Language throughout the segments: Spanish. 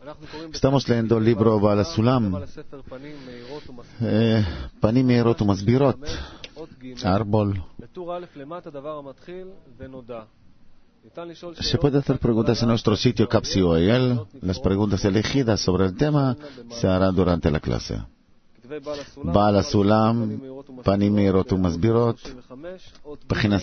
Estamos leyendo el libro Baal HaSulam, Panim Meirot Umasbirot, árbol. Se puede hacer preguntas en nuestro sitio Capsioel. Las preguntas elegidas sobre el tema se harán durante la clase. Baal HaSulam, Panim Meirot Umasbirot, página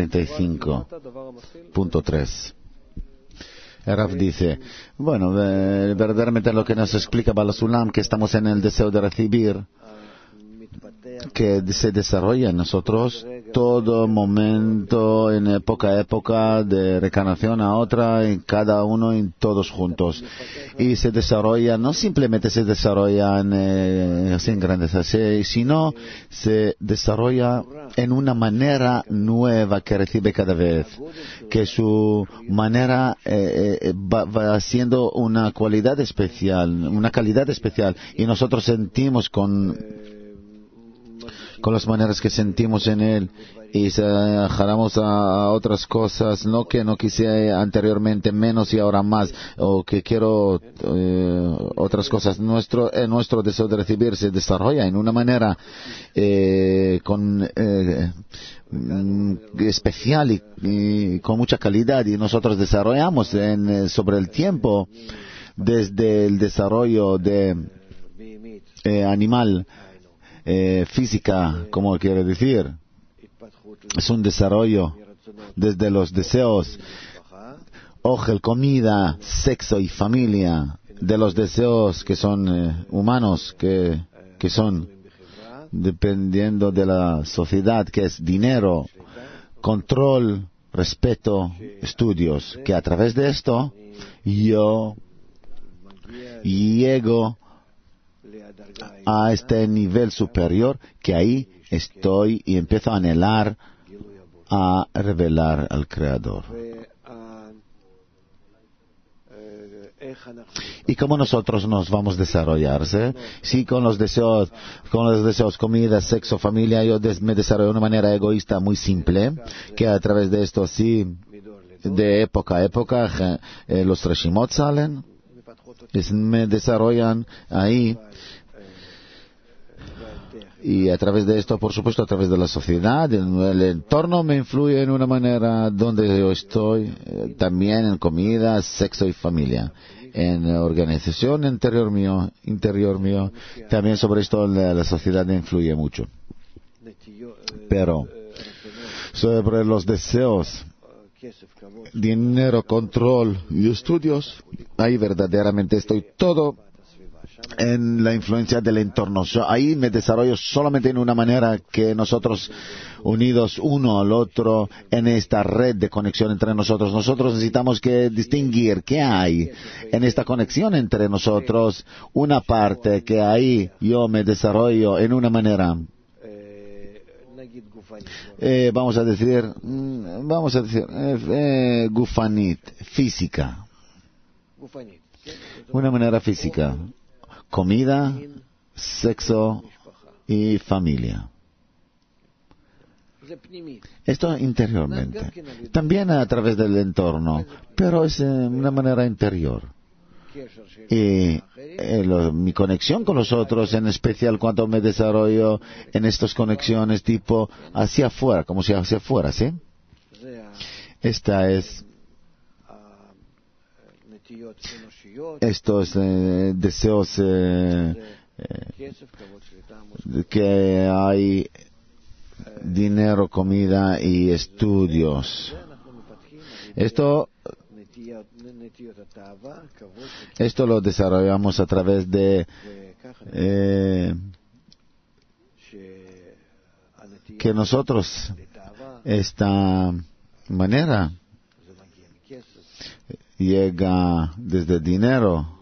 135.3. Rav dice, bueno, verdaderamente lo que nos explica Baal HaSulam, que estamos en el deseo de recibir, que se desarrolla en nosotros todo momento, en época a época, de reencarnación a otra, en cada uno, en todos juntos. Y se desarrolla, no simplemente se desarrollan así en grandes, sino se desarrolla en una manera nueva que recibe cada vez, que su manera va haciendo una cualidad especial, una calidad especial, y nosotros sentimos con las maneras que sentimos en él, y jalamos a otras cosas, no que no quise anteriormente menos y ahora más, o que quiero otras cosas. Nuestro deseo de recibir se desarrolla en una manera especial y con mucha calidad, y nosotros desarrollamos sobre el tiempo, desde el desarrollo de animal, física, como quiere decir, es un desarrollo desde los deseos, ojel, comida, sexo y familia, de los deseos que son humanos, que son dependiendo de la sociedad, que es dinero, control, respeto, estudios, que a través de esto yo llego a este nivel superior, que ahí estoy y empiezo a anhelar a revelar al Creador. ¿Y cómo nosotros nos vamos a desarrollarse? Sí, con los deseos, comida, sexo, familia, yo me desarrollo de una manera egoísta muy simple, que a través de esto, sí, de época a época, los Reshimot salen, me desarrollan ahí. Y a través de esto, por supuesto, a través de la sociedad, el entorno me influye en una manera donde yo estoy, también en comida, sexo y familia, en organización interior mío, también sobre esto la sociedad me influye mucho. Pero sobre los deseos, dinero, control y estudios, ahí verdaderamente estoy todo en la influencia del entorno. Ahí me desarrollo solamente en una manera que nosotros, unidos uno al otro, en esta red de conexión entre nosotros. Nosotros necesitamos que distinguir qué hay en esta conexión entre nosotros. Una parte que ahí yo me desarrollo en una manera, vamos a decir, gufanit, física. Una manera física. Comida, sexo y familia. Esto interiormente. También a través del entorno, pero es una manera interior. Y mi conexión con los otros, en especial cuando me desarrollo en estas conexiones tipo hacia afuera, como si hacia afuera, ¿sí? Esta es... Estos deseos que hay dinero, comida y estudios. Esto lo desarrollamos a través de que nosotros esta manera llega desde dinero,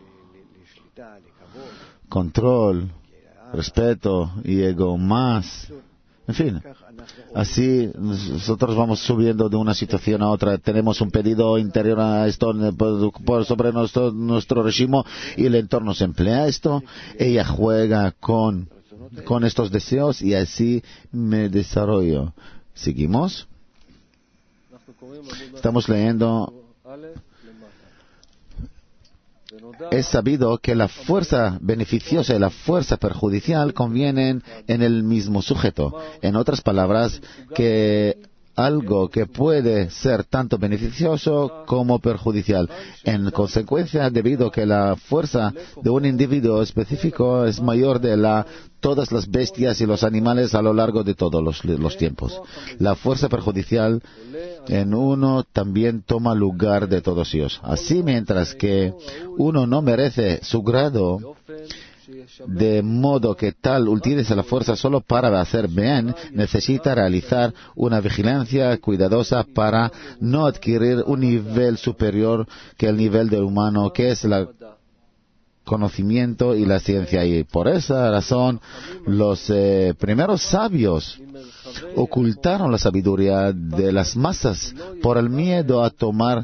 control, respeto y ego más. En fin, así nosotros vamos subiendo de una situación a otra. Tenemos un pedido interior a esto sobre nuestro régimen, y el entorno se emplea esto. Ella juega con estos deseos y así me desarrollo. ¿Seguimos? Estamos leyendo es sabido que la fuerza beneficiosa y la fuerza perjudicial convienen en el mismo sujeto. En otras palabras, que algo que puede ser tanto beneficioso como perjudicial. En consecuencia, debido a que la fuerza de un individuo específico es mayor de todas las bestias y los animales a lo largo de todos los tiempos. La fuerza perjudicial en uno también toma lugar de todos ellos. Así, mientras que uno no merece su grado, de modo que tal utiliza la fuerza solo para hacer bien, necesita realizar una vigilancia cuidadosa para no adquirir un nivel superior que el nivel del humano, que es el conocimiento y la ciencia. Y por esa razón, los primeros sabios ocultaron la sabiduría de las masas por el miedo a tomar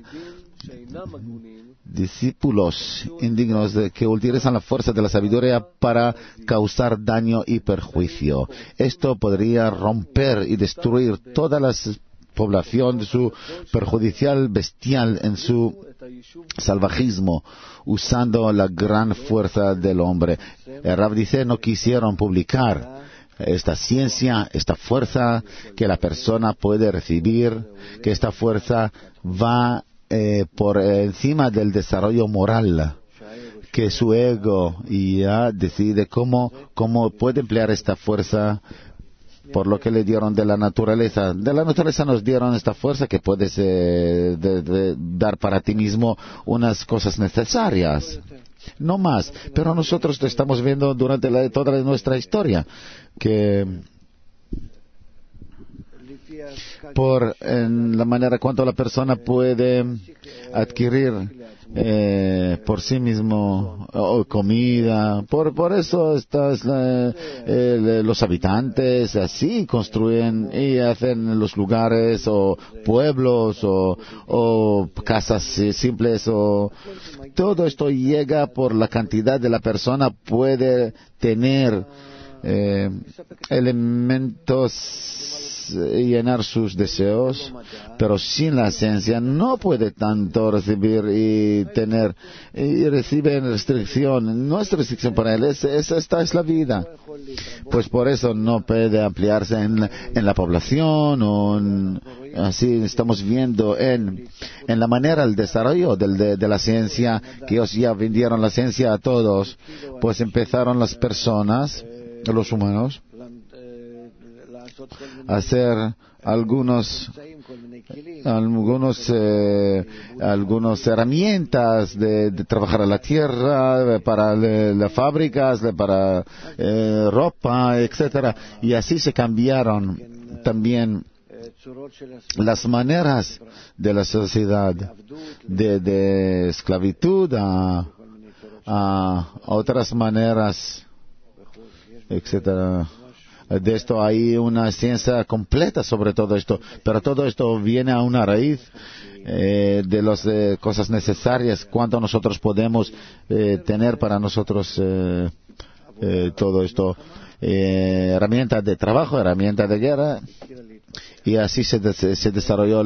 discípulos indignos que utilizan la fuerza de la sabiduría para causar daño y perjuicio. Esto podría romper y destruir toda la población de su perjudicial bestial en su salvajismo, usando la gran fuerza del hombre. El Rav dice, no quisieron publicar esta ciencia, esta fuerza que la persona puede recibir, que esta fuerza va por encima del desarrollo moral, que su ego ya decide cómo puede emplear esta fuerza por lo que le dieron de la naturaleza. De la naturaleza nos dieron esta fuerza que puedes dar para ti mismo unas cosas necesarias, no más. Pero nosotros lo estamos viendo durante toda nuestra historia, que en la manera cuanto la persona puede adquirir por sí mismo comida, por eso los habitantes así construyen y hacen los lugares o pueblos o casas simples, o todo esto llega por la cantidad de la persona puede tener elementos llenar sus deseos, pero sin la ciencia no puede tanto recibir y tener, y recibe restricción. No es restricción para él, esta es la vida. Pues por eso no puede ampliarse en la población, así estamos viendo en la manera el desarrollo de la ciencia, que ellos ya vendieron la ciencia a todos, pues empezaron las personas, los humanos, hacer algunas herramientas de trabajar a la tierra, para las fábricas, para ropa, etcétera, y así se cambiaron también las maneras de la sociedad de esclavitud a otras maneras, etcétera. De esto hay una ciencia completa sobre todo esto, pero todo esto viene a una raíz de las cosas necesarias, cuánto nosotros podemos tener para nosotros todo esto, herramientas de trabajo, herramientas de guerra, y así se desarrolló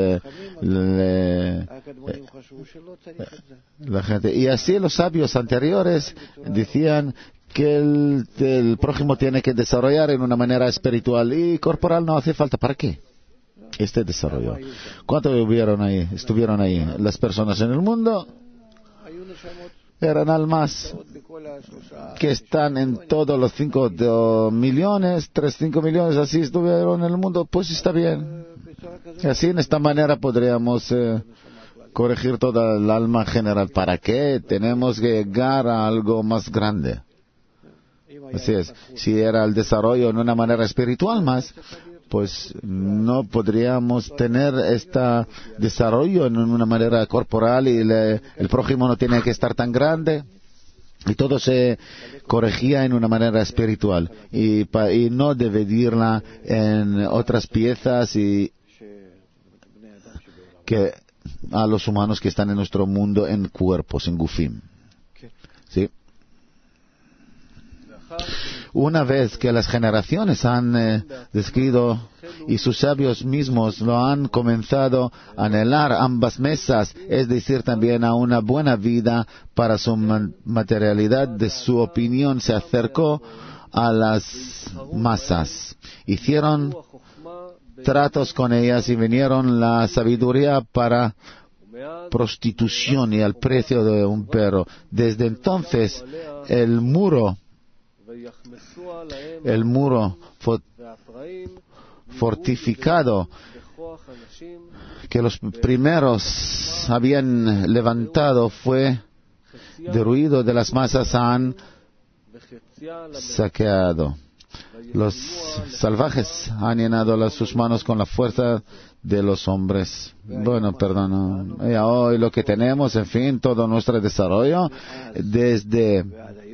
la gente. Y así los sabios anteriores decían que el prójimo tiene que desarrollar en una manera espiritual y corporal no hace falta. ¿Para qué? Este desarrollo. ¿Cuántos estuvieron ahí? Las personas en el mundo eran almas que están en todos los 5 millones, 5 millones, así estuvieron en el mundo, pues está bien. Así en esta manera podríamos corregir toda el alma general. ¿Para qué? Tenemos que llegar a algo más grande. Así es, si era el desarrollo en una manera espiritual más, pues no podríamos tener este desarrollo en una manera corporal y el prójimo no tiene que estar tan grande. Y todo se corregía en una manera espiritual y no dividirla en otras piezas y que a los humanos que están en nuestro mundo en cuerpos, en gufim. ¿Sí? Una vez que las generaciones han descrito y sus sabios mismos lo han comenzado a anhelar ambas mesas, es decir, también a una buena vida para su materialidad, de su opinión se acercó a las masas. Hicieron tratos con ellas y vinieron la sabiduría para prostitución y al precio de un perro. Desde entonces el muro fortificado que los primeros habían levantado fue derruido de las masas, han saqueado. Los salvajes han llenado sus manos con la fuerza de los hombres. Bueno, perdón. Y hoy lo que tenemos, en fin, todo nuestro desarrollo, desde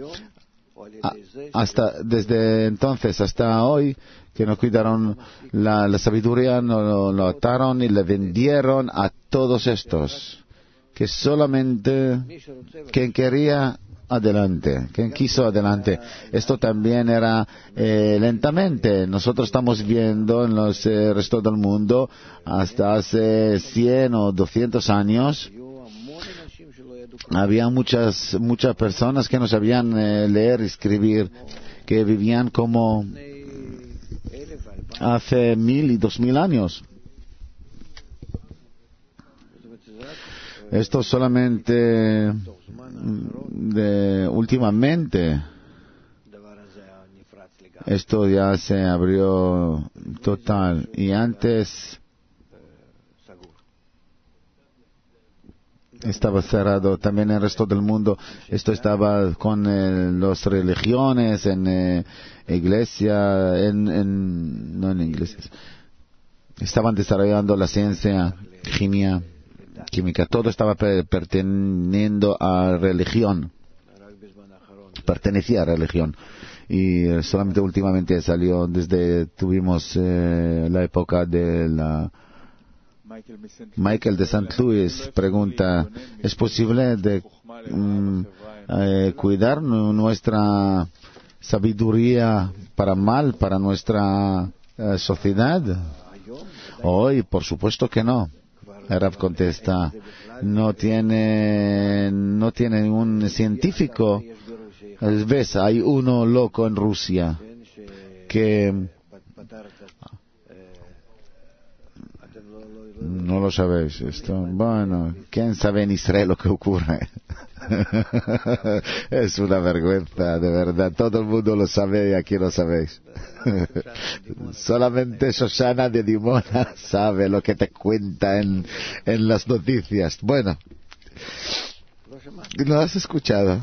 entonces hasta hoy, que no cuidaron la sabiduría, no lo ataron y le vendieron a todos estos, que solamente quien quería adelante, quien quiso adelante. Esto también era lentamente. Nosotros estamos viendo en los restos del mundo hasta hace 100 o 200 años había muchas personas que no sabían leer y escribir, que vivían como hace 1000 y 2000 años. Esto solamente últimamente esto ya se abrió total, y antes estaba cerrado. También en el resto del mundo esto estaba con las religiones, en iglesia, no en iglesias. Estaban desarrollando la ciencia, química, todo estaba perteneciendo a religión, pertenecía a religión, y solamente últimamente salió, tuvimos la época de Michael de St. Louis pregunta, ¿es posible cuidar nuestra sabiduría para mal, para nuestra sociedad? Hoy, por supuesto que no. Rav contesta, no tiene un científico. Ves, hay uno loco en Rusia que no lo sabéis esto. Bueno, ¿quién sabe en Israel lo que ocurre? Es una vergüenza, de verdad. Todo el mundo lo sabe y aquí lo sabéis. Solamente Shoshana de Dimona sabe lo que te cuenta en las noticias. Bueno, ¿lo has escuchado?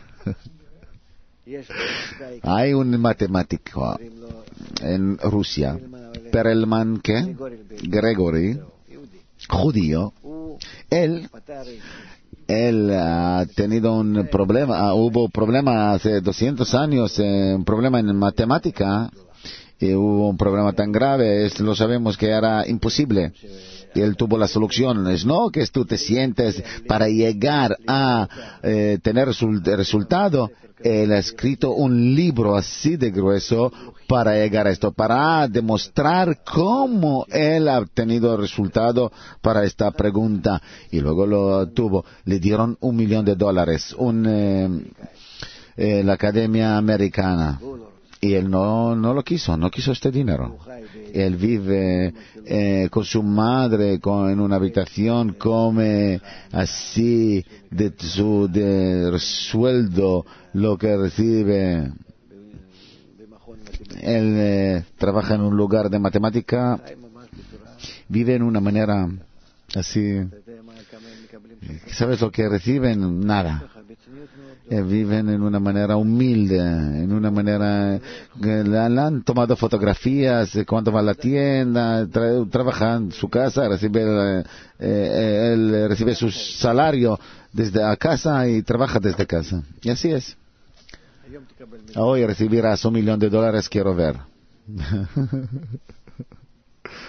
Hay un matemático en Rusia, Perelman, ¿qué? Gregory, judío. Él ha tenido un problema, hubo problema hace 200 años, un problema en matemática, y hubo un problema tan grave, lo sabemos que era imposible. Y él tuvo la solución. Es no que tú te sientes para llegar a tener resultado. Él ha escrito un libro así de grueso para llegar a esto, para demostrar cómo él ha obtenido resultado para esta pregunta. Y luego lo tuvo. Le dieron $1 millón, la Academia Americana. Y él no quiso este dinero. Él vive con su madre en una habitación, come así de su sueldo lo que recibe. Él trabaja en un lugar de matemática, vive en una manera así. ¿Sabes lo que reciben? Nada. Viven en una manera humilde, en una manera que le han tomado fotografías cuando va a la tienda, trabaja en su casa, él recibe su salario desde a casa y trabaja desde casa. Y así es. Hoy recibirás $1 millón, quiero ver.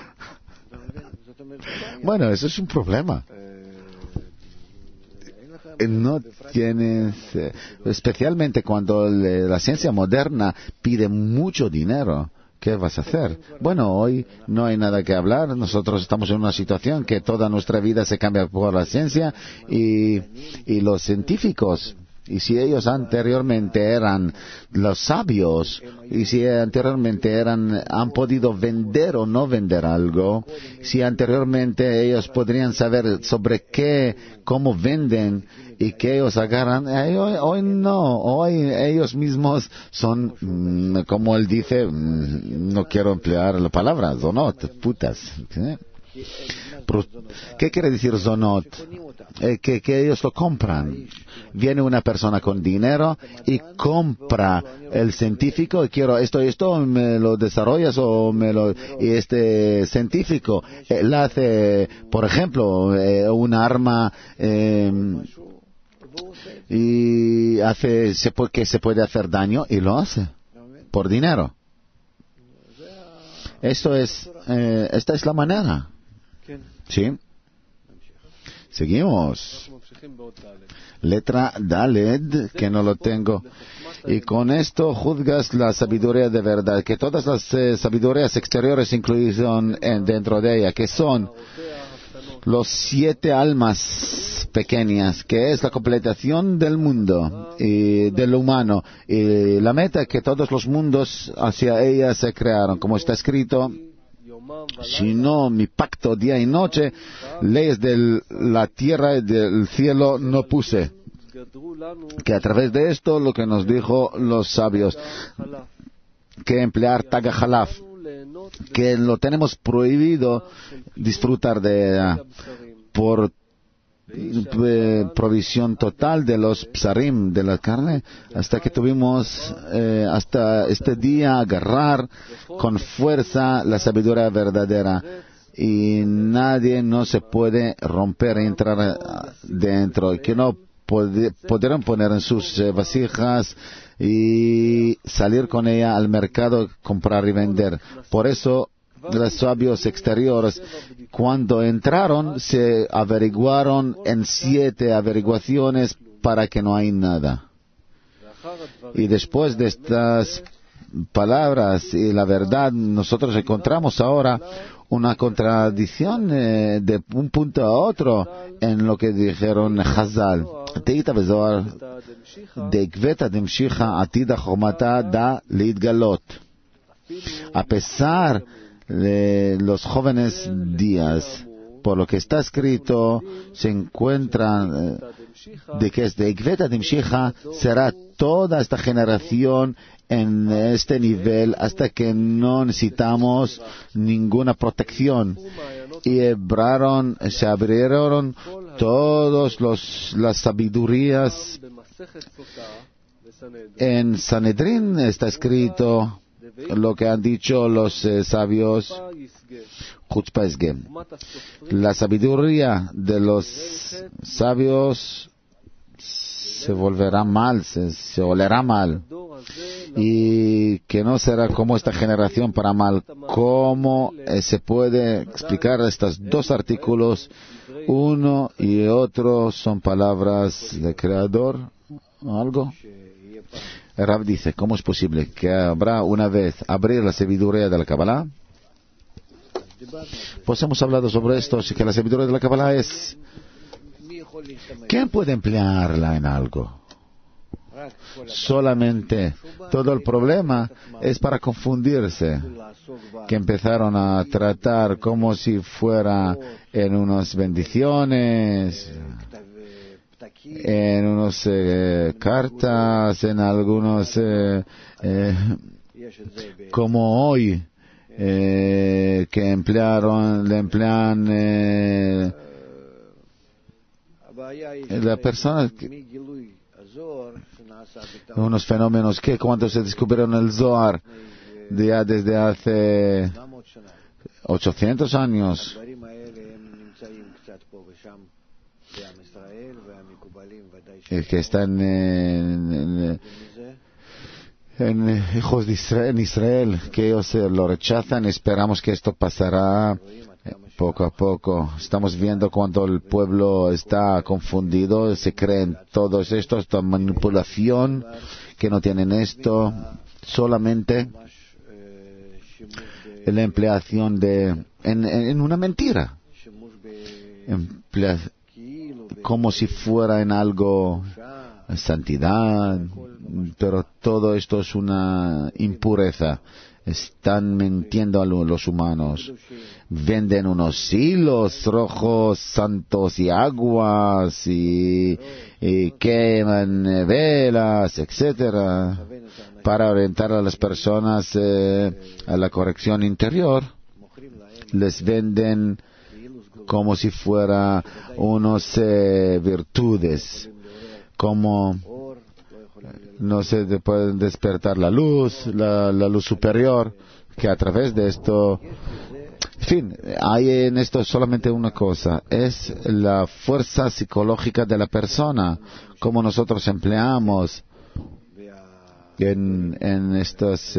Bueno, eso es un problema. no tienes, especialmente cuando la ciencia moderna pide mucho dinero. ¿Qué vas a hacer? Bueno, hoy no hay nada que hablar. Nosotros estamos en una situación que toda nuestra vida se cambia por la ciencia y los científicos. Y si ellos anteriormente eran los sabios, y si anteriormente han podido vender o no vender algo, si anteriormente ellos podrían saber sobre cómo venden y qué ellos agarran, hoy no, hoy ellos mismos son, como él dice, no quiero emplear la palabra, zonot, putas. ¿Qué quiere decir zonot? Que ellos lo compran. Viene una persona con dinero y compra el científico y quiero esto, me lo desarrollas y este científico él hace, por ejemplo, un arma y que se puede hacer daño y lo hace por dinero. Esta es la manera. ¿Sí? Seguimos. Letra Daled, que no lo tengo. Y con esto juzgas la sabiduría de verdad, que todas las sabidurías exteriores incluyen dentro de ella, que son los 7 almas pequeñas, que es la completación del mundo y del humano, y la meta que todos los mundos hacia ella se crearon, como está escrito: si no mi pacto día y noche, leyes de la tierra y del cielo no puse. Que a través de esto lo que nos dijo los sabios, que emplear tagajalaf, que lo tenemos prohibido disfrutar de por provisión total de los psarim, de la carne, hasta que tuvimos hasta este día agarrar con fuerza la sabiduría verdadera, y nadie no se puede romper e entrar dentro, que no podrán poner en sus vasijas y salir con ella al mercado, comprar y vender. Por eso los sabios exteriores, cuando entraron, se averiguaron en 7 averiguaciones para que no hay nada. Y después de estas palabras y la verdad, nosotros encontramos ahora una contradicción de un punto a otro en lo que dijeron Hazal. Teita bezoar de Gveta demshicha atida chomata da leitgalot. A pesar de los jóvenes días, por lo que está escrito, se encuentran de que es de Gveta demshicha será toda esta generación en este nivel hasta que no necesitamos ninguna protección. Y se abrieron todas las sabidurías. En Sanedrín está escrito lo que han dicho los sabios, Chutzpah Esge. La sabiduría de los sabios se volverá mal, se olerá mal, y que no será como esta generación para mal. ¿Cómo se puede explicar estos 2 artículos? Uno y otro son palabras del Creador o algo. Rav dice, ¿cómo es posible que habrá una vez abrir la sabiduría de la Kabbalah? Pues hemos hablado sobre esto, así que la sabiduría de la Kabbalah es... ¿quién puede emplearla en algo? Solamente. Todo el problema es para confundirse, que empezaron a tratar como si fuera en unas bendiciones, en unas cartas, en algunos como hoy, que le emplean la persona, unos fenómenos que cuando se descubrieron el Zohar ya desde hace 800 años, que están en hijos de Israel, en Israel, que ellos lo rechazan. Esperamos que esto pasará poco a poco estamos viendo cuando el pueblo está confundido, se creen todos estos, esta manipulación, que no tienen esto, solamente la empleación en una mentira, como si fuera en algo santidad, pero todo esto es una impureza. Están mintiendo a los humanos. Venden unos hilos rojos, santos y aguas y queman velas, etcétera, para orientar a las personas a la corrección interior. Les venden como si fuera unos virtudes, como no se pueden despertar la luz superior, que a través de esto, en fin, hay en esto solamente una cosa, es la fuerza psicológica de la persona, como nosotros empleamos en estas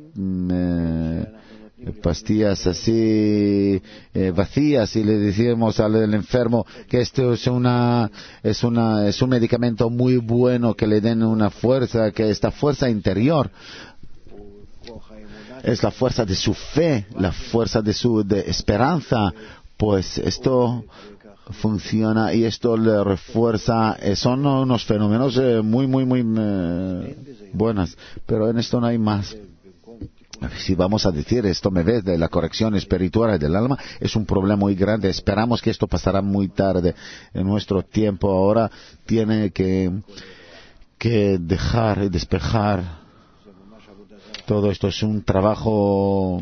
pastillas así vacías, y le decimos al enfermo que esto es un medicamento muy bueno, que le den una fuerza, que esta fuerza interior es la fuerza de su fe, la fuerza de esperanza, pues esto funciona y esto le refuerza. Son unos fenómenos muy buenos, pero en esto no hay más. Si vamos a decir esto, me ves, de la corrección espiritual del alma, es un problema muy grande. Esperamos que esto pasará muy tarde. En nuestro tiempo ahora tiene que dejar y despejar. Todo esto es un trabajo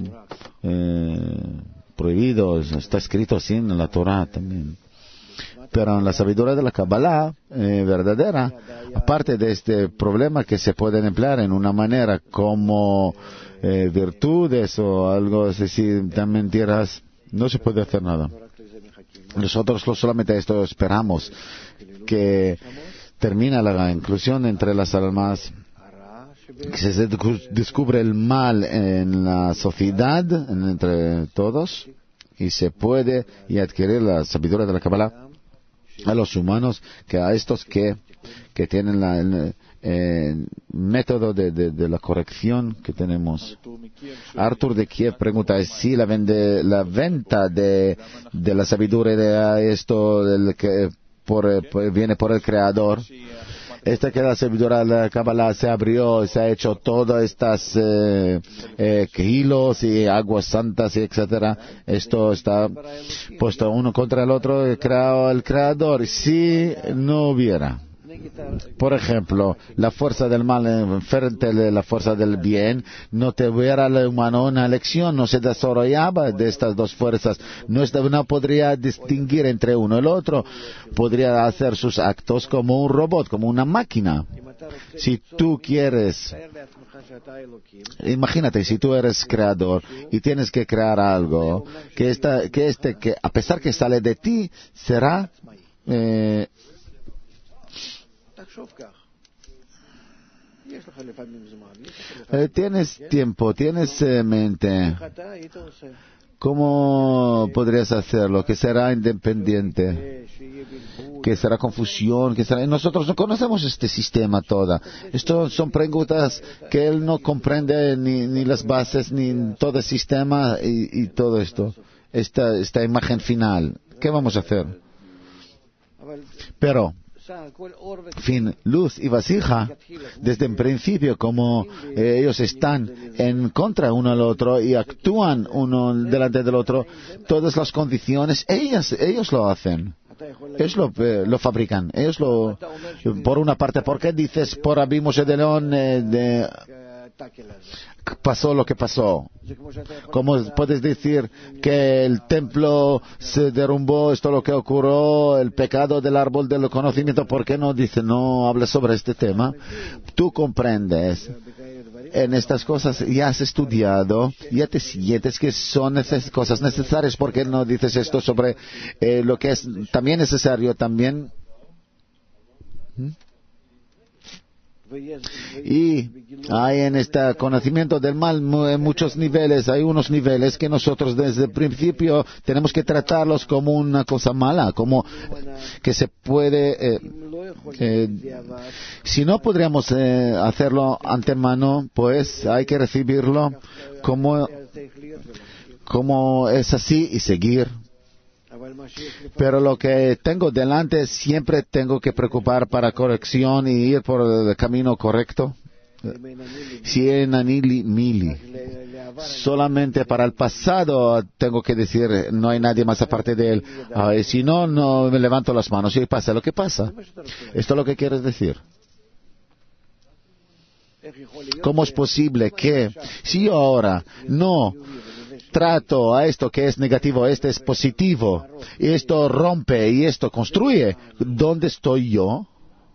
prohibido, está escrito así en la Torah también. Pero en la sabiduría de la Kabbalah verdadera, aparte de este problema que se pueden emplear en una manera como virtudes o algo así, tan mentiras, no se puede hacer nada. Nosotros solamente esto esperamos, que termina la inclusión entre las almas, que se descubre el mal en la sociedad, entre todos, y se puede adquirir la sabiduría de la Kabbalah a los humanos, que a estos que tienen el método de la corrección que tenemos. Artur de Kiev pregunta si la venta de la sabiduría de esto viene por el Creador. Que la sabiduría de la Kabbalah se abrió, se ha hecho todas estas kilos y aguas santas y etcétera. Esto está puesto uno contra el otro, creado el Creador. Si no hubiera, por ejemplo, la fuerza del mal frente de la fuerza del bien, no tuviera el humano una elección, no se desarrollaba de estas dos fuerzas, no podría distinguir entre uno y el otro, podría hacer sus actos como un robot, como una máquina. Si tú quieres, imagínate, si tú eres creador y tienes que crear algo que a pesar que sale de ti, será tienes tiempo, tienes mente. ¿Cómo podrías hacerlo? Que será independiente, que será confusión, que será... Nosotros no conocemos este sistema todo. Esto son preguntas que él no comprende ni las bases, ni todo el sistema y todo esto. Esta imagen final. ¿Qué vamos a hacer? Pero fin, luz y vasija, desde el principio, como ellos están en contra uno al otro y actúan uno delante del otro, todas las condiciones, ellos lo hacen. Ellos lo fabrican. Por una parte, ¿por qué dices por Rabbi Moshe de León pasó lo que pasó? ¿Cómo puedes decir que el templo se derrumbó, esto lo que ocurrió, el pecado del árbol del conocimiento? ¿Por qué no hablas sobre este tema? Tú comprendes en estas cosas, ya has estudiado, ya te sientes que son cosas necesarias. ¿Por qué no dices esto sobre lo que es también necesario también? Y hay en este conocimiento del mal muchos niveles. Hay unos niveles que nosotros desde el principio tenemos que tratarlos como una cosa mala, como que se puede... si no podríamos hacerlo antemano, pues hay que recibirlo como es así y seguir. Pero lo que tengo delante siempre tengo que preocupar para corrección y ir por el camino correcto. Si en Anili Mili, solamente para el pasado tengo que decir no hay nadie más aparte de él. Si no, no me levanto las manos y pasa lo que pasa. ¿Esto es lo que quieres decir? ¿Cómo es posible que si yo ahora no trato a esto que es negativo, este es positivo, y esto rompe y esto construye, ¿dónde estoy yo?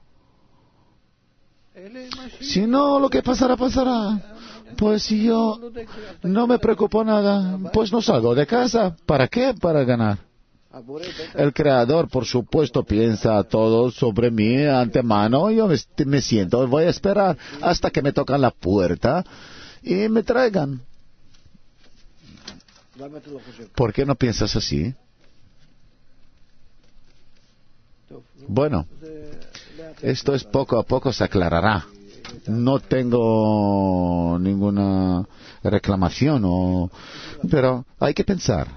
Si no, lo que pasará, pasará. Pues si yo no me preocupo nada, pues no salgo de casa. ¿Para qué? Para ganar. El Creador, por supuesto, piensa todo sobre mí antemano. Yo me siento, voy a esperar hasta que me tocan la puerta y me traigan. ¿Por qué no piensas así? Bueno, esto es poco a poco se aclarará. No tengo ninguna reclamación, pero hay que pensar.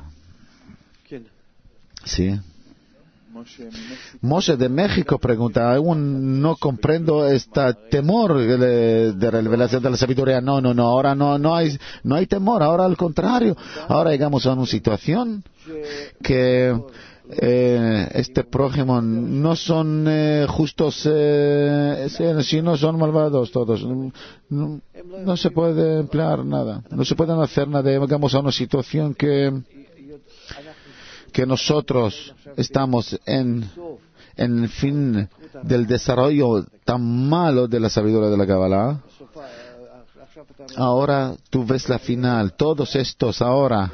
Sí. Moshe de México pregunta, aún no comprendo este temor de revelación de la sabiduría. No, ahora no hay temor, ahora al contrario. Ahora llegamos a una situación que este prójimo no son justos, sino son malvados todos. No se puede emplear nada, no se puede hacer nada. Llegamos a una situación que nosotros estamos en el fin del desarrollo tan malo de la sabiduría de la Kabbalah. Ahora tú ves la final, todos estos ahora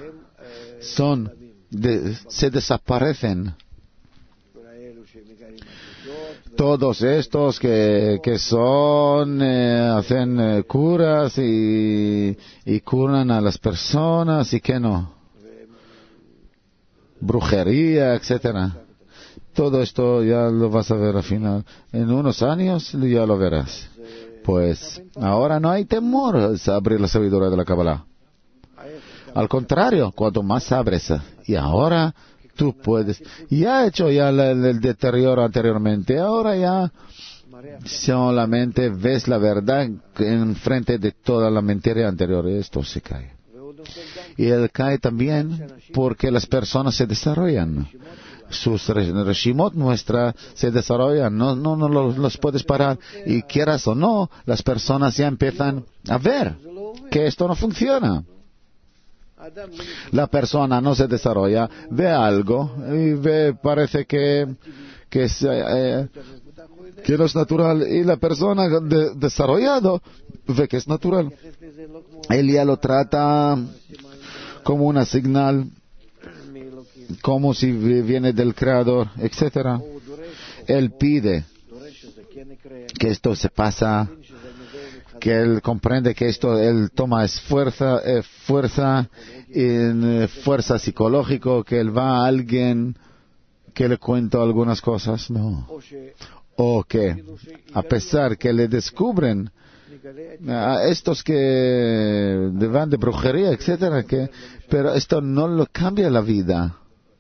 se desaparecen. Todos estos que son, hacen curas y curan a las personas y que no. Brujería, etcétera. Todo esto ya lo vas a ver al final. En unos años ya lo verás. Pues ahora no hay temor a abrir la sabiduría de la Kabbalah. Al contrario, cuanto más abres, y ahora tú puedes. Ya he hecho ya el deterioro anteriormente. Ahora ya solamente ves la verdad en frente de toda la mentira anterior. Esto se cae. Y él cae también porque las personas se desarrollan. Sus reshimot nuestras se desarrollan. No los puedes parar. Y quieras o no, las personas ya empiezan a ver que esto no funciona. La persona no se desarrolla, ve algo y parece que no es natural. Y la persona desarrollado ve que es natural. Él ya lo trata como una señal, como si viene del Creador, etcétera. Él pide que esto se pasa, que él comprende que esto él toma es fuerza psicológico, que él va a alguien que le cuenta algunas cosas, no. O que, a pesar que le descubren a estos que van de brujería, etcétera, pero esto no lo cambia la vida.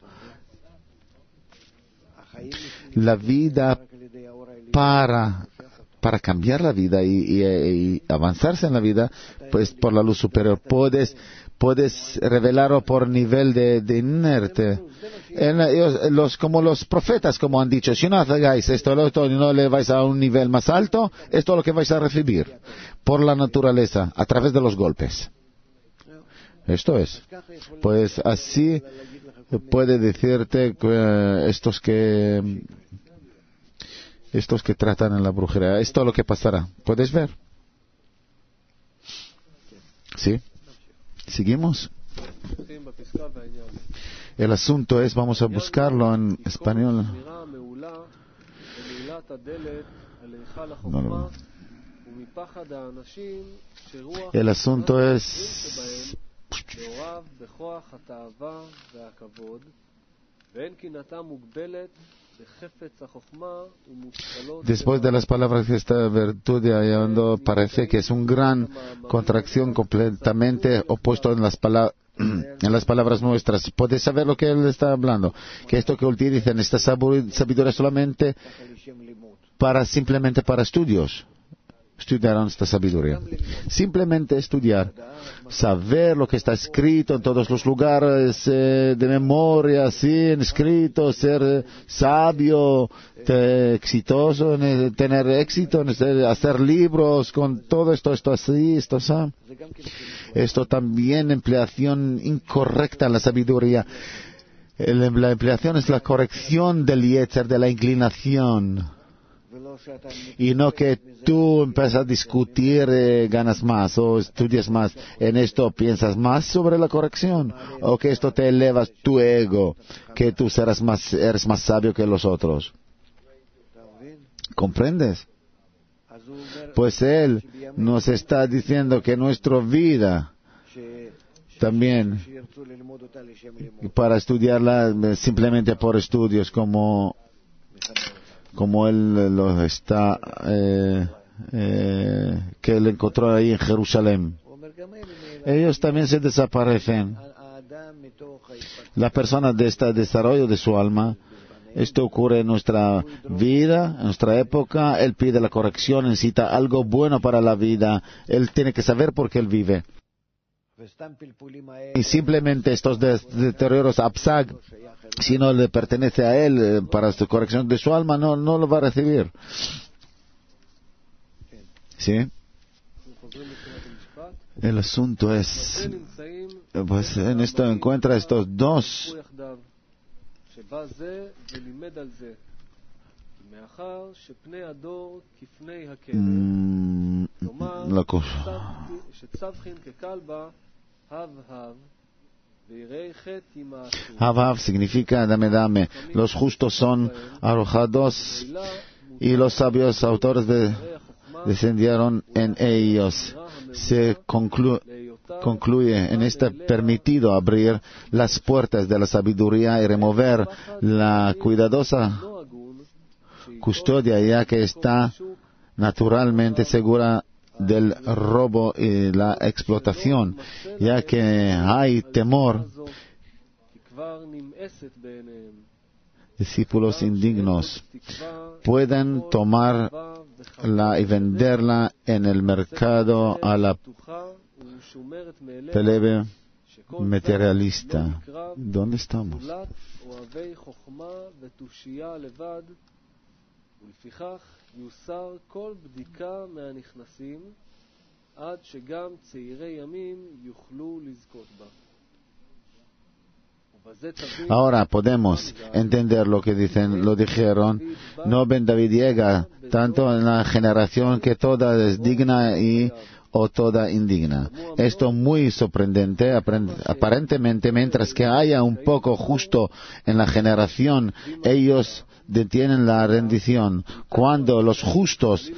La vida para cambiar la vida y avanzarse en la vida, pues por la luz superior puedes revelarlo por nivel de inerte. Como los profetas, como han dicho, si no hagáis esto y no le vais a un nivel más alto, esto es lo que vais a recibir por la naturaleza, a través de los golpes. Esto es. Pues así puede decirte que estos que tratan en la brujería, esto es lo que pasará. ¿Puedes ver? ¿Sí? ¿Seguimos? El asunto es, vamos a buscarlo en español. No. El asunto es después de las palabras que esta virtud de hallando parece que es una gran contracción completamente opuesto en las palabras nuestras. Puedes saber lo que él está hablando, que esto que utilizan esta sabiduría solamente simplemente para estudios. Estudiaron esta sabiduría. Simplemente estudiar, saber lo que está escrito en todos los lugares, de memoria, así, escrito, ser sabio, exitoso, tener éxito, hacer libros con todo esto así, esto así. Esto también empleación incorrecta en la sabiduría. La empleación es la corrección del yetzer, de la inclinación. Y no que tú empiezas a discutir, ganas más o estudias más. En esto piensas más sobre la corrección. O que esto te elevas tu ego, que tú eres más sabio que los otros. ¿Comprendes? Pues él nos está diciendo que nuestra vida también, para estudiarla simplemente por estudios, como él lo está, que él encontró ahí en Jerusalén. Ellos también se desaparecen. La persona de este desarrollo de su alma, esto ocurre en nuestra vida, en nuestra época. Él pide la corrección, necesita algo bueno para la vida. Él tiene que saber por qué él vive. Y simplemente estos deterioros absag, si no le pertenece a él para la corrección de su alma, no lo va a recibir. ¿Sí? El asunto es, pues en esto encuentra estos dos. La cosa. Hav significa dame. Los justos son arrojados y los sabios autores descendieron en ellos. Se concluye en este permitido abrir las puertas de la sabiduría y remover la cuidadosa custodia, ya que está naturalmente segura del robo y la explotación, ya que hay temor. Discípulos indignos pueden tomarla y venderla en el mercado a la plebe materialista. ¿Dónde estamos? Ahora podemos entender lo que dijeron. No Ben David llega tanto en la generación que toda es digna o toda indigna. Esto muy sorprendente, aparentemente, mientras que haya un poco justo en la generación, ellos detienen la rendición. Cuando los justos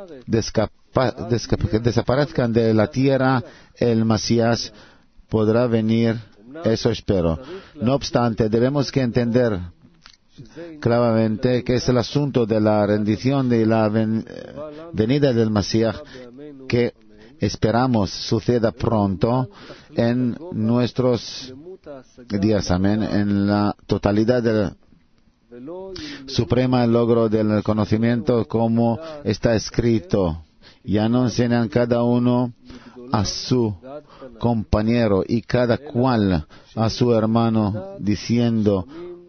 desaparezcan de la tierra, el Mesías podrá venir. Eso espero. No obstante, debemos que entender claramente que es el asunto de la rendición de la venida del Mesías que esperamos suceda pronto en nuestros días. Amén. En la totalidad del suprema logro del conocimiento, como está escrito. Ya no enseñan cada uno a su compañero y cada cual a su hermano, diciendo: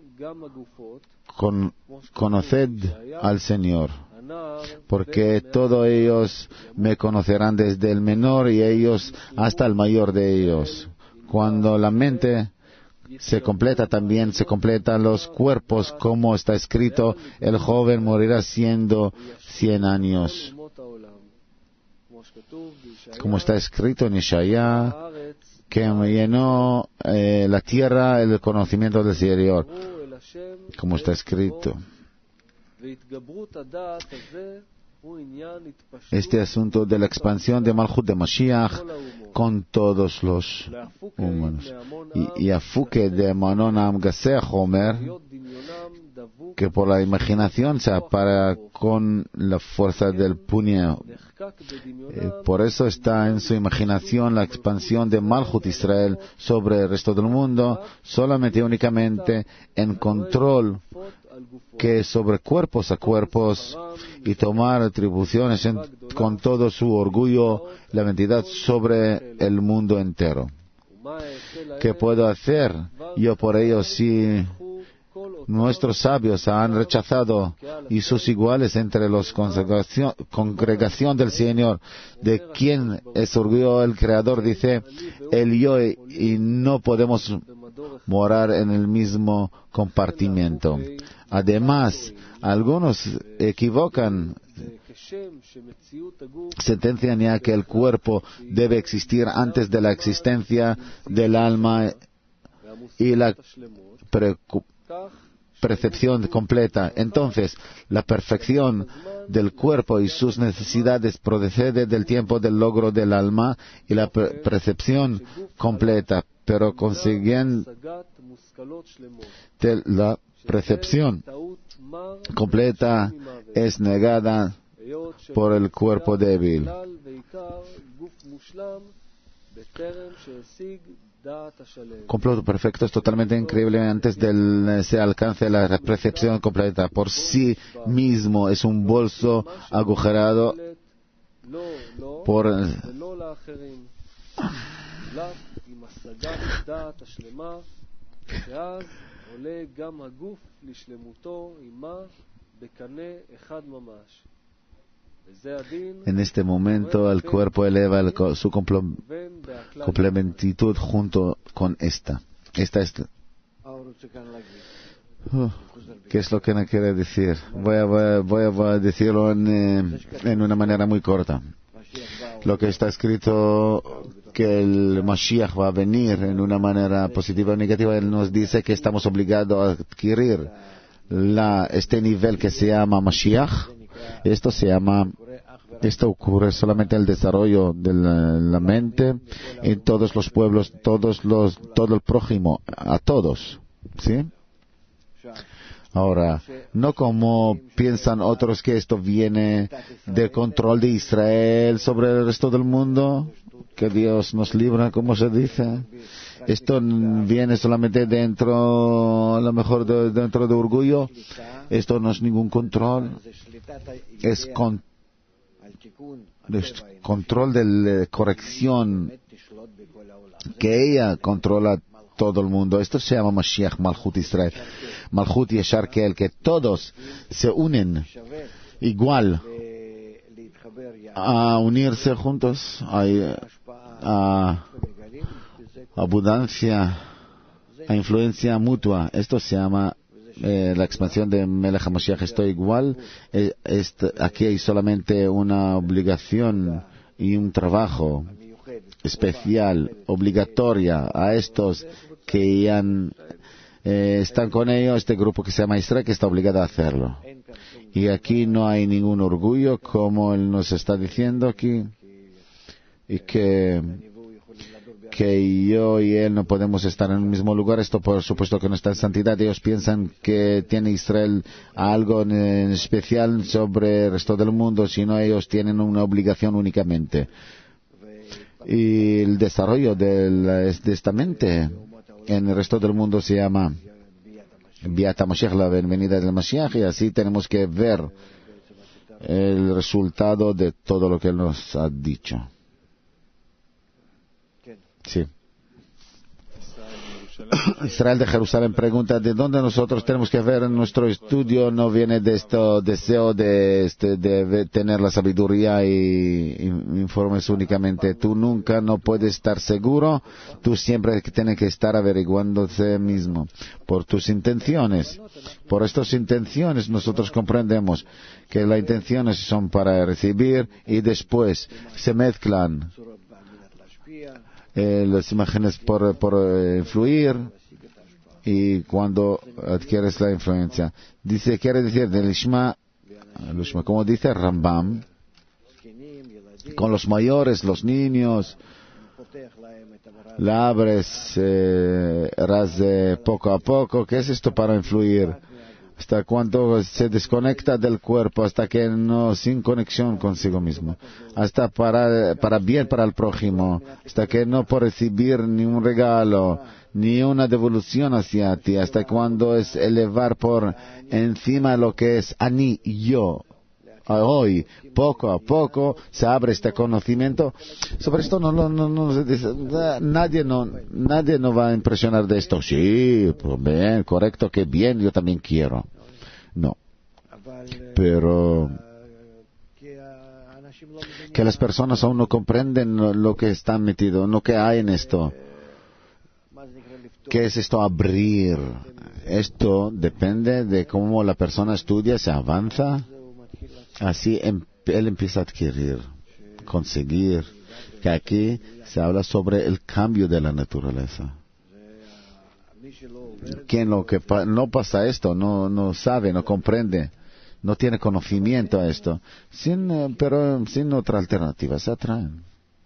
conoced al Señor, porque todos ellos me conocerán, desde el menor y ellos hasta el mayor de ellos. Cuando la mente se completa, también se completan los cuerpos, como está escrito: el joven morirá siendo 100 años. Como está escrito en Isaías, que me llenó la tierra el conocimiento del Señor, como está escrito. este asunto de la expansión de Malchut de Mashiach con todos los humanos. Y Afuke de Manonam Gaseach Omer, que por la imaginación se apara con la fuerza del puño. Por eso está en su imaginación la expansión de Malchut Israel sobre el resto del mundo, solamente y únicamente en control que sobre cuerpos a cuerpos y tomar atribuciones con todo su orgullo, la entidad sobre el mundo entero. ¿Qué puedo hacer yo por ello si nuestros sabios han rechazado y sus iguales entre los congregación del Señor, de quien es orgullo el Creador, dice el yo, y no podemos morar en el mismo compartimiento? Además, algunos equivocan, sentencian ya que el cuerpo debe existir antes de la existencia del alma y la percepción completa. Entonces, la perfección del cuerpo y sus necesidades procede del tiempo del logro del alma y la percepción completa, pero consiguiente la percepción completa es negada por el cuerpo débil. Completo perfecto es totalmente increíble antes de se alcance la percepción completa. Por sí mismo es un bolso agujerado por en este momento el cuerpo eleva su complementitud junto con esta. ¿Qué es lo que me quiere decir? Voy a decirlo en una manera muy corta. Lo que está escrito que el Mashiach va a venir en una manera positiva o negativa, él nos dice que estamos obligados a adquirir este nivel que se llama Mashiach. Esto ocurre solamente en el desarrollo de la mente en todos los pueblos, todo el prójimo, a todos, ¿sí? Ahora, no como piensan otros que esto viene del control de Israel sobre el resto del mundo, que Dios nos libra, como se dice. Esto viene solamente dentro de orgullo. Esto no es ningún control. Es control de corrección, que ella controla todo el mundo. Esto se llama Mashiach, Malchut Israel. Malchut Yeshar Ke'el, que todos se unen igual a unirse juntos, a abundancia, a influencia mutua. Esto se llama la expansión de Melech HaMashiach. Estoy igual. Aquí hay solamente una obligación y un trabajo especial, obligatoria a estos que ya están con ellos, este grupo que se llama Israel, que está obligado a hacerlo. Y aquí no hay ningún orgullo, como él nos está diciendo aquí, y que yo y él no podemos estar en el mismo lugar. Esto por supuesto que no está en santidad. Ellos piensan que tiene Israel algo en especial sobre el resto del mundo, sino ellos tienen una obligación únicamente. Y el desarrollo de esta mente en el resto del mundo se llama Biat HaMashiach, la venida del Mashiach, y así tenemos que ver el resultado de todo lo que él nos ha dicho. Sí. Israel de Jerusalén pregunta de dónde nosotros tenemos que ver en nuestro estudio. No viene de este deseo de tener la sabiduría y informes únicamente. Tú nunca no puedes estar seguro. Tú siempre tienes que estar averiguándose mismo por tus intenciones. Por estas intenciones nosotros comprendemos que las intenciones son para recibir y después se mezclan las imágenes por influir, y cuando adquieres la influencia. Quiere decir, del Ishma como dice Rambam, con los mayores, los niños, le abres poco a poco. ¿Qué es esto para influir? Hasta cuando se desconecta del cuerpo, hasta que no, sin conexión consigo mismo, hasta para bien para el prójimo, hasta que no por recibir ni un regalo, ni una devolución hacia ti, hasta cuando es elevar por encima lo que es ani, yo. Hoy, poco a poco, se abre este conocimiento. Sobre esto nadie no va a impresionar de esto. Sí, pues bien, correcto, que bien, yo también quiero. No. Pero que las personas aún no comprenden lo que están metido, lo que hay en esto. ¿Qué es esto? Abrir. Esto depende de cómo la persona estudia, se avanza. Así él empieza a adquirir, conseguir, que aquí se habla sobre el cambio de la naturaleza. Quien no pasa esto, no sabe, no comprende, no tiene conocimiento a esto, pero sin otra alternativa, se atraen.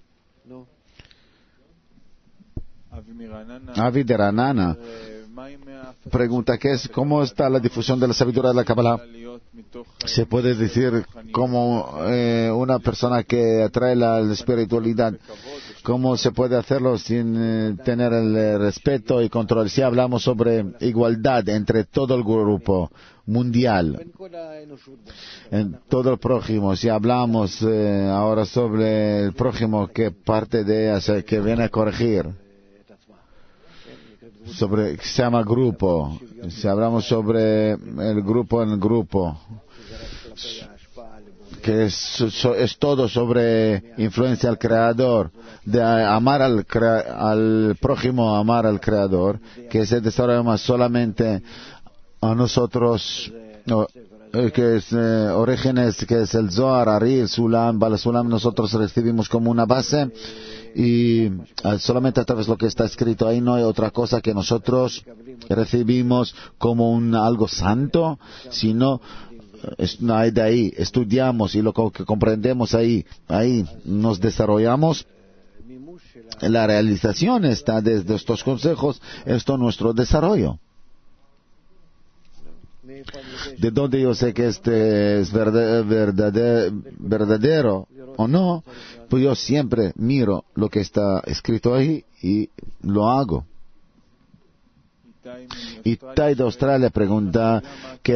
Avi de Ranana pregunta cómo está la difusión de la sabiduría de la Kabbalah. Se puede decir como una persona que atrae la espiritualidad, cómo se puede hacerlo sin tener el respeto y control. Si hablamos sobre igualdad entre todo el grupo mundial, en todo el prójimo, si hablamos ahora sobre el prójimo que parte de que viene a corregir, se llama grupo, si hablamos sobre el grupo en el grupo, que es todo sobre influencia al creador, de amar al prójimo, amar al creador, que se desarrolla más solamente a nosotros, que es Orígenes, que es el Zohar, Ari, el Sulam, Bala Sulam, nosotros recibimos como una base, y solamente a través de lo que está escrito ahí no hay otra cosa que nosotros recibimos como algo santo, sino de ahí estudiamos y lo que comprendemos ahí nos desarrollamos. La realización está desde estos consejos, esto es nuestro desarrollo. ¿De dónde yo sé que este es verdadero o no? Pues yo siempre miro lo que está escrito ahí y lo hago. Y Tai de Australia pregunta qué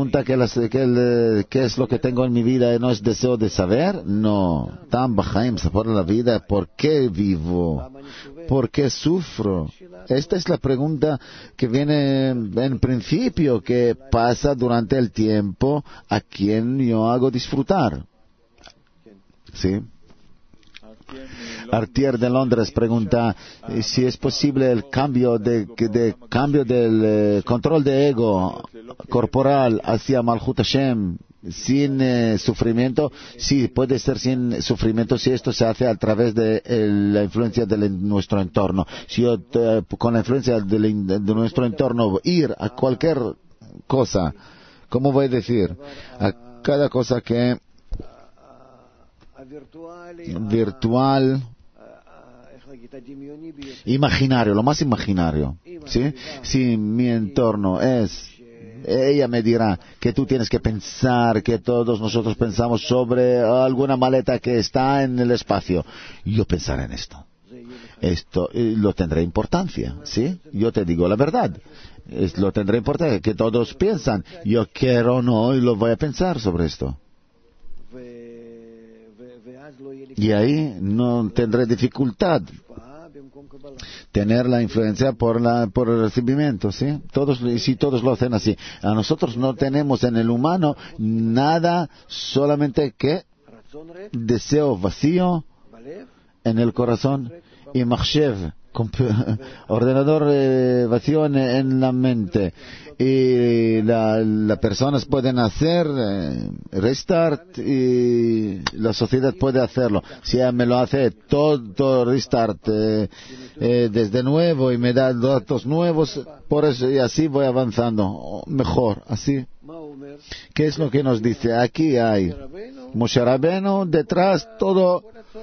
es lo que tengo en mi vida, no es deseo de saber. No, Tam Bahaim, por la vida, ¿por qué vivo? ¿Por qué sufro? Esta es la pregunta que viene en principio, que pasa durante el tiempo a quien yo hago disfrutar. ¿Sí? Artier de Londres pregunta si es posible el cambio del control de ego corporal hacia Malchut Hashem sin sufrimiento. Sí, puede ser sin sufrimiento si esto se hace a través de la influencia de nuestro entorno. Si yo con la influencia de nuestro entorno ir a cualquier cosa, ¿cómo voy a decir? A cada cosa que virtual, imaginario, lo más imaginario, ¿sí? Si mi entorno ella me dirá que tú tienes que pensar, que todos nosotros pensamos sobre alguna maleta que está en el espacio, yo pensaré en esto. Esto lo tendrá importancia, ¿sí? Yo te digo la verdad. Lo tendrá importancia, que todos piensan. Yo quiero o no, y lo voy a pensar sobre esto. Y ahí no tendré dificultad tener la influencia por el recibimiento, ¿sí? Si todos lo hacen así. A nosotros no tenemos en el humano nada, solamente que deseo vacío en el corazón y Mahshev, ordenador vacío en la mente. Y las personas pueden hacer restart y la sociedad puede hacerlo. Si ella me lo hace todo restart desde nuevo y me da datos nuevos, por eso y así voy avanzando mejor, así. ¿Qué es lo que nos dice? Aquí hay Moshe Rabbeinu, detrás todo,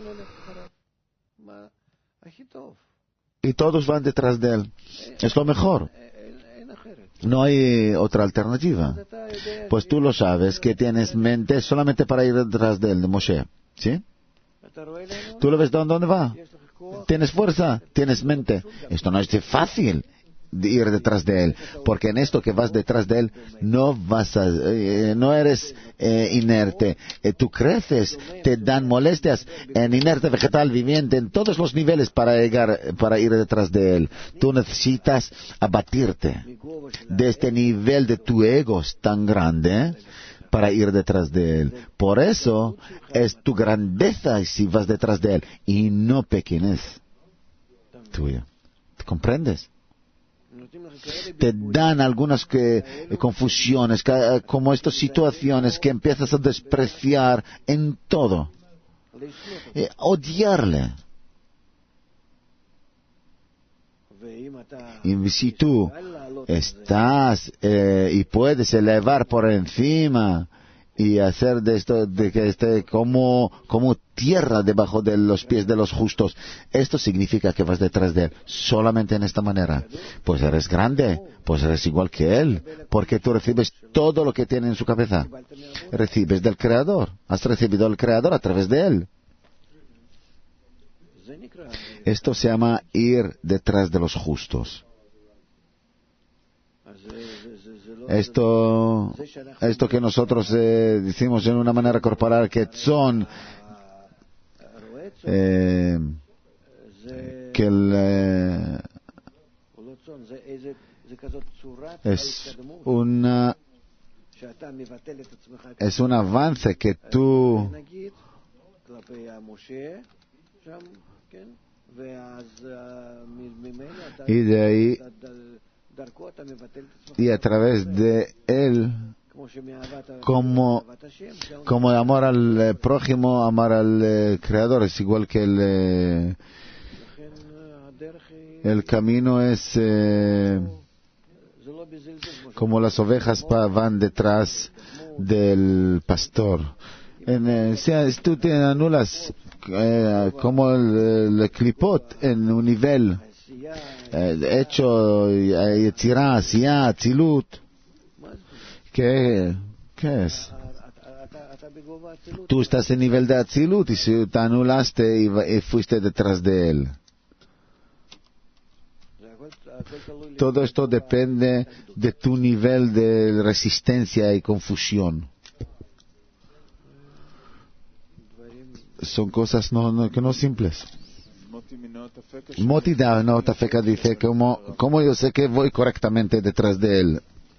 y todos van detrás de él. Es lo mejor. No hay otra alternativa. Pues tú lo sabes, que tienes mente solamente para ir detrás de él, de Moshe. ¿Sí? ¿Tú lo ves dónde va? ¿Tienes fuerza? ¿Tienes mente? Esto no es fácil de ir detrás de él, porque en esto que vas detrás de él no no eres inerte. Tú creces, te dan molestias en inerte, vegetal, viviente, en todos los niveles para ir detrás de él. Tú necesitas abatirte de este nivel de tu ego tan grande para ir detrás de él. Por eso es tu grandeza si vas detrás de él y no pequeñez tuya. ¿Te comprendes? Te dan algunas confusiones, como estas situaciones que empiezas a despreciar en todo, odiarle. Y si tú estás y puedes elevar por encima y hacer de esto, de que esté como tierra debajo de los pies de los justos, esto significa que vas detrás de él solamente en esta manera. Pues eres grande, pues eres igual que él, porque tú recibes todo lo que tiene en su cabeza. Recibes del Creador, has recibido al Creador a través de él. Esto se llama ir detrás de los justos. Esto que nosotros decimos en una manera corporal que son que es un avance que tú y de ahí y a través de él como amor al prójimo, amar al Creador, es igual que el camino es como las ovejas van detrás del pastor. Si tú te anulas como el clipot en un nivel hecho Yetzirah, Asiyah, Atzilut. ¿Qué es? Tú estás en nivel de Atzilut y si te anulaste y fuiste detrás de él. Todo esto depende de tu nivel de resistencia y confusión. Son cosas que no simples. Moti da Notafeka dice, como yo sé que voy correctamente detrás de él.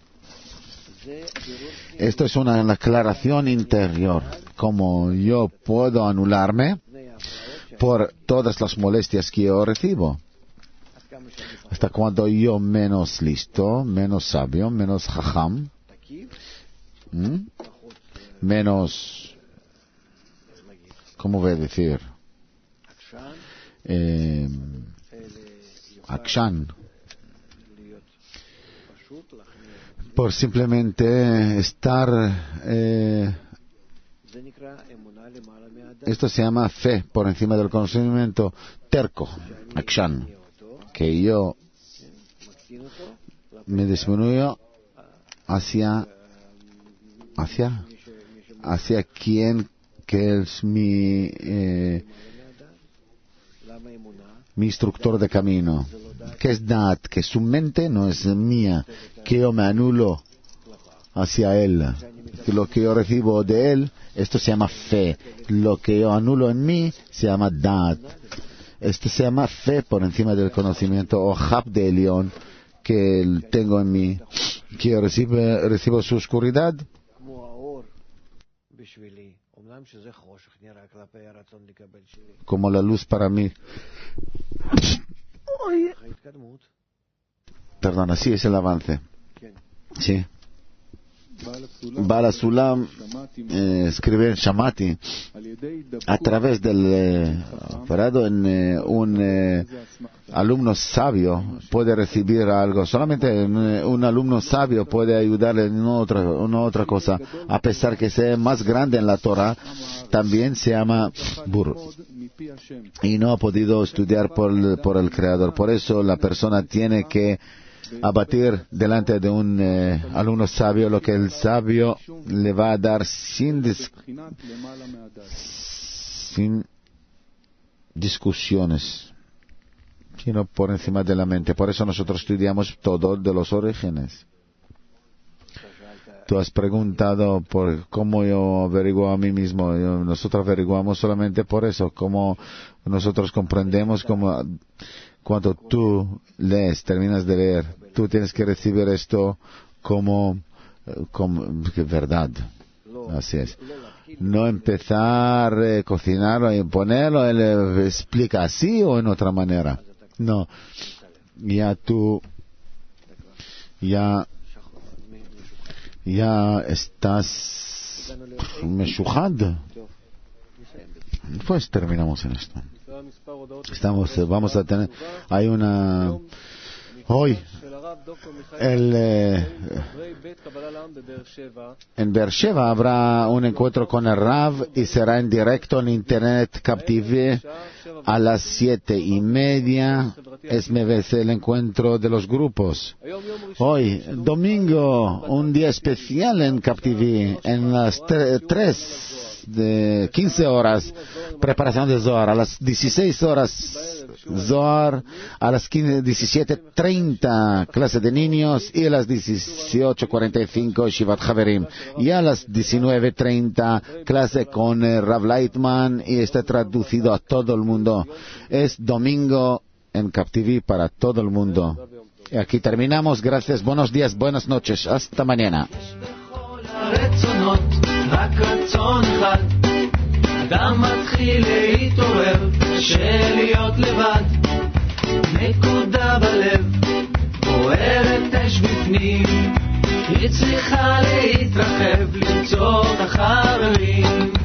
Esto es una aclaración interior. Como yo puedo anularme por todas las molestias que yo recibo. Hasta cuando yo menos listo, menos sabio, menos jajam, menos, ¿cómo voy a decir? Akshan, por simplemente estar esto se llama fe por encima del conocimiento, terco, akshan, que yo me disminuyo hacia quien que es mi instructor de camino, que es Da'at, que su mente no es mía, que yo me anulo hacia él, que lo que yo recibo de él, esto se llama fe, lo que yo anulo en mí se llama Da'at, esto se llama fe por encima del conocimiento, o Hab de Elión, que tengo en mí, que yo recibo su oscuridad, como la luz para mí. Perdona, sí, es el avance. Sí. בעל הסולם שמעתי a través del Farado un alumno sabio puede recibir algo. Solamente un alumno sabio puede ayudarle en una otra cosa, a pesar que sea más grande en la Torah, también se llama Bur, y no ha podido estudiar por el Creador. Por eso la persona tiene que abatir delante de un alumno sabio lo que el sabio le va a dar sin discusiones, sino por encima de la mente. Por eso nosotros estudiamos todo de los orígenes. Tú has preguntado por cómo yo averiguo a mí mismo. Nosotros averiguamos solamente por eso, cómo nosotros comprendemos, cuando tú lees, terminas de leer, tú tienes que recibir esto como verdad. Así es. No empezar a cocinarlo y ponerlo, él explica así o en otra manera. No. Ya estás meshuhad. Pues terminamos en esto. Vamos a tener, hay una, hoy, en Beersheba habrá un encuentro con el Rav y será en directo en Internet Captive a las 7:30. Es el encuentro de los grupos. Hoy, domingo, un día especial en Captive, en las 15 horas, preparación de Zohar, a las 16 horas Zohar, a las 17:30 clase de niños, y a las 18:45 Shivat Haverim, y a las 19:30 clase con Rav Leitman, y está traducido a todo el mundo. Es domingo en Captivi para todo el mundo. Y aquí terminamos. Gracias, buenos días, buenas noches, hasta mañana. רק רצון אחד, אדם מתחיל להתעורר, קשה להיות לבד, נקודה בלב, בוערת אש בפנים, היא צריכה להתרחב, למצוא את החברים,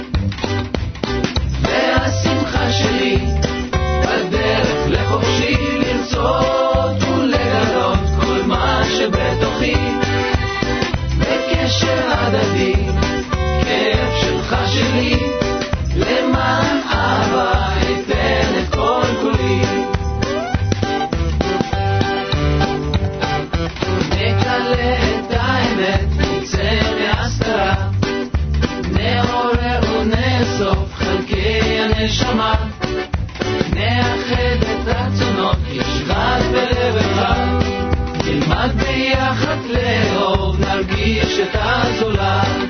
והשמחה שלי, בדרך לחופשי, לרצות ולגלות כל מה שבתוכי, בקשר הדדי, כאב שלך שלי, למען אהבה אתן את כל כולי. נגלה את האמת, נצא מהסתרה, נעורר ונאסוף חלקי הנשמה, נאחד את רצונות, ישרת בלב אחד, נלמד ביחד לאהוב, נרגיש את הזולת,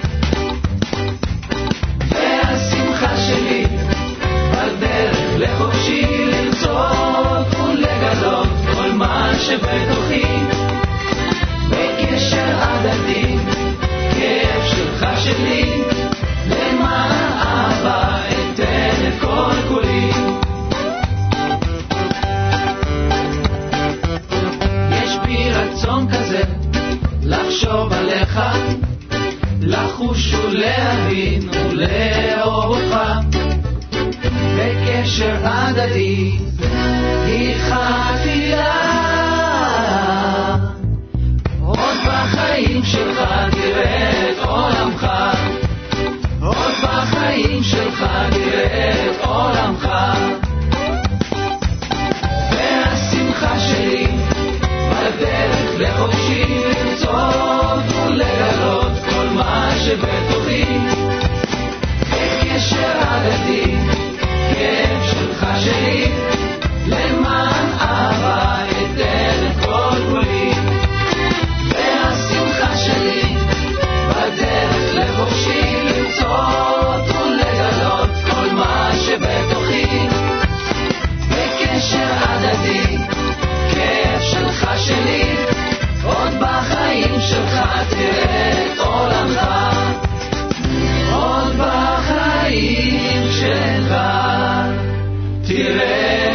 והשמחה שלי בדרך לחופשי, לרצות ולגלות כל מה שבתוכי, בקשר הדדי, כאב שלך שלי, למען אהבה אתן את כל כולי. יש בי רצון כזה לחשוב עליך, לחוש ולהבין ולאהוב אותך, בקשר הדדי היא חתירה. עוד בחיים שלך תראה את עולמך, עוד בחיים שלך תראה את עולמך, והשמחה שלי בדרך לחופשי, לרצות ולגלות כל מה שבתוכי, בקשר הדדי, כאב שלך שלי, למען אהבה אתן את כל כולי, והשמחה שלי בדרך לחופשי, לרצות ולגלות כל מה שבתוכי, בקשר הדדי, כאב שלך שלי, עוד בחיים שלך תראה את עולמך, עוד בחיים שלך תראה